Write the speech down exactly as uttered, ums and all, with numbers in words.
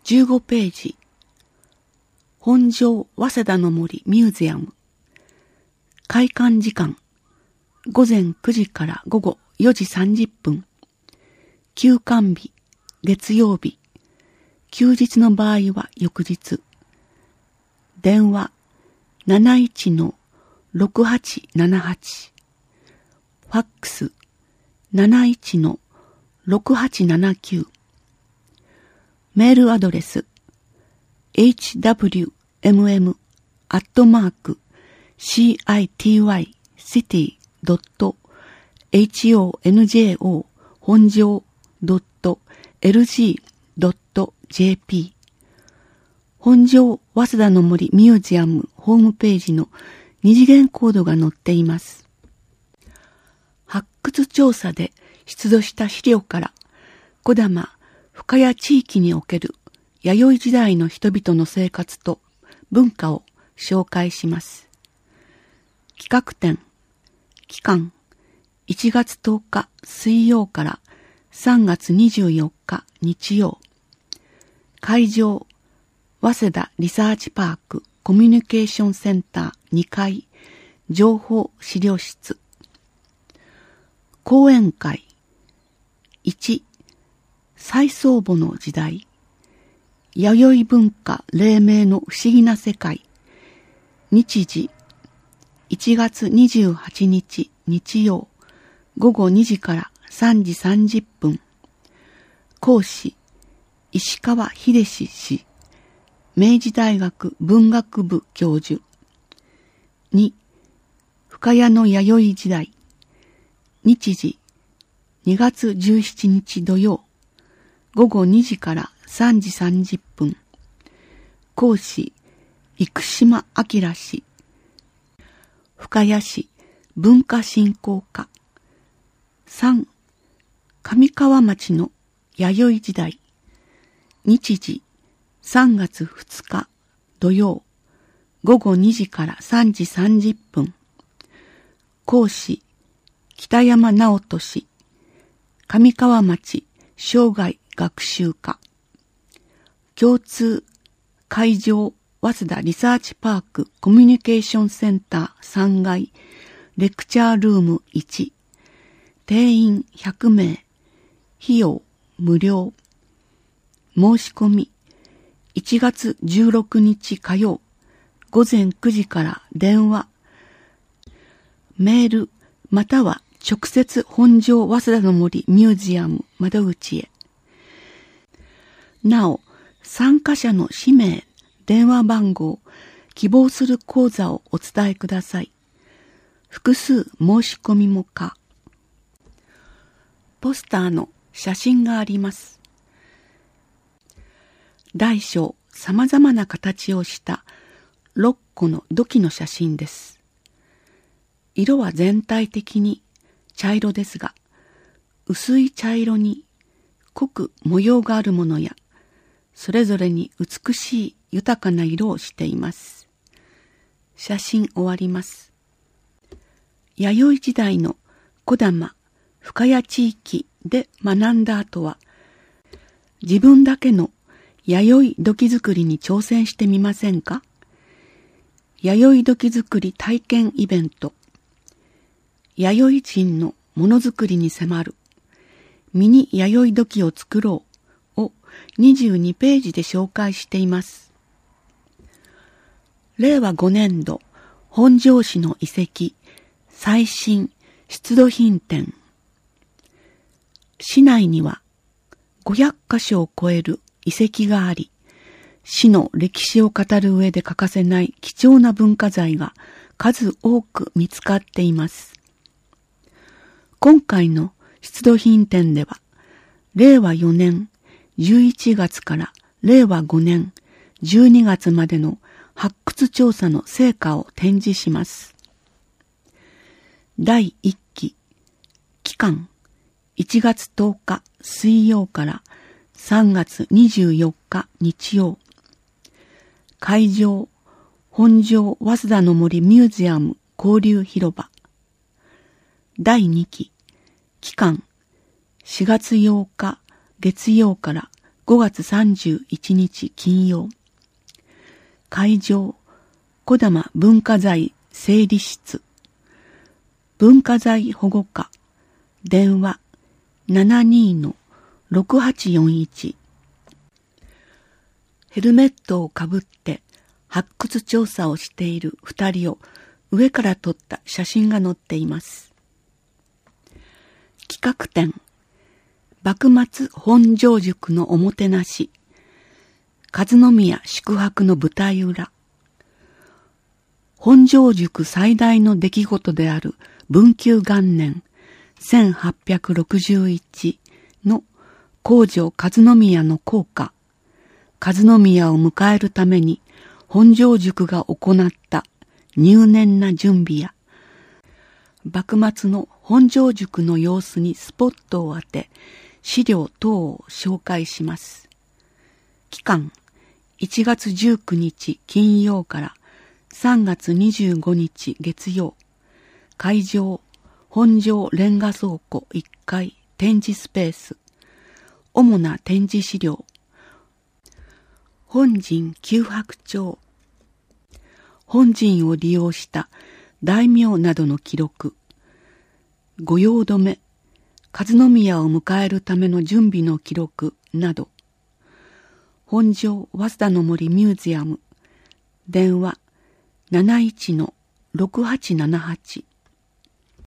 じゅうごページ、本庄早稲田の森ミュージアム。開館時間、午前くじから午後よじさんじゅっぷん。休館日、月曜日。休日の場合は翌日。電話、なないちのろくはちななはち。ファックス、なないちのろくはちななきゅう。メールアドレス、エイチダブリューエムエム アットマーク シーアイティーワイ シティ ドット エイチオーエヌジェーオー 本庄 ドット エルジー ドット ジェーピー 本庄早稲田の森ミュージアムホームページの二次元コードが載っています。発掘調査で出土した資料から児玉深谷地域における弥生時代の人々の生活と文化を紹介します。企画展、期間いちがつとおか水曜からさんがつにじゅうよっか日曜。会場、早稲田リサーチパークコミュニケーションセンターにかい情報資料室。講演会いち、再創母の時代、弥生文化黎明の不思議な世界。日時いちがつにじゅうはちにち日曜午後にじからさんじさんじゅっぷん。講師石川秀志氏、明治大学文学部教授。に、深谷の弥生時代。日時にがつじゅうしちにち土曜午後にじからさんじさんじゅっぷん。講師生島明氏、深谷市文化振興課。さん、上川町の弥生時代。日時さんがつふつか土曜午後にじからさんじさんじゅっぷん。講師北山直人氏、上川町生涯学習課。共通会場早稲田リサーチパークコミュニケーションセンターさんがいレクチャールームいち。定員ひゃくめい。費用無料。申し込みいちがつじゅうろくにち火曜午前くじから電話、メールまたは直接本庄早稲田の森ミュージアム窓口へ。なお、参加者の氏名、電話番号、希望する講座をお伝えください。複数申し込みも可。ポスターの写真があります。大小さまざまな形をしたろっこの土器の写真です。色は全体的に茶色ですが、薄い茶色に濃く模様があるものや、それぞれに美しい豊かな色をしています。写真終わります。弥生時代の児玉深谷地域で学んだ後は、自分だけの弥生土器作りに挑戦してみませんか？弥生土器作り体験イベント、弥生人のものづくりに迫るミニ弥生土器を作ろうをにじゅうにページで紹介しています。れいわごねんど本庄市の遺跡最新出土品展。市内にはごひゃっかしょを超える遺跡があり、市の歴史を語る上で欠かせない貴重な文化財が数多く見つかっています。今回の出土品展では、れいわよねんじゅういちがつかられいわごねんじゅうにがつまでの発掘調査の成果を展示します。だいいっき、期間いちがつとおか水曜からさんがつにじゅうよっか日曜。会場、本庄早稲田の森ミュージアム交流広場。だいにき、期間しがつようか月曜からごがつさんじゅういちにち金曜。会場、児玉文化財整理室。文化財保護課。電話 ななにーのろくはちよんいち。ヘルメットをかぶって発掘調査をしている二人を上から撮った写真が載っています。企画展、幕末本庄塾のおもてなし、和宮宿泊の舞台裏。本庄塾最大の出来事である文久元年せんはっぴゃくろくじゅういちの皇女和宮の降下、和宮を迎えるために本庄塾が行った入念な準備や、幕末の本庄塾の様子にスポットを当て、資料等を紹介します。期間、いちがつじゅうくにち金曜からさんがつにじゅうごにち月曜。会場、本庄レンガ倉庫いっかい展示スペース。主な展示資料。本陣九白鳥。本陣を利用した大名などの記録。御用止め、和宮を迎えるための準備の記録など。本庄早稲田の森ミュージアム。電話 なないちのろくはちななはち。